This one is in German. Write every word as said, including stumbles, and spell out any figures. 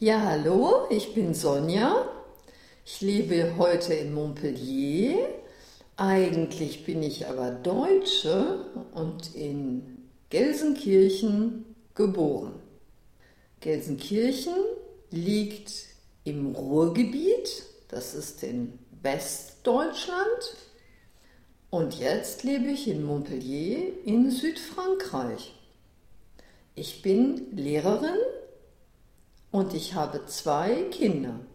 Ja, hallo, ich bin Sonja. Ich lebe heute in Montpellier. Eigentlich bin ich aber Deutsche und in Gelsenkirchen geboren. Gelsenkirchen liegt im Ruhrgebiet, das ist in Westdeutschland. Und jetzt lebe ich in Montpellier in Südfrankreich. Ich bin Lehrerin und ich habe zwei Kinder.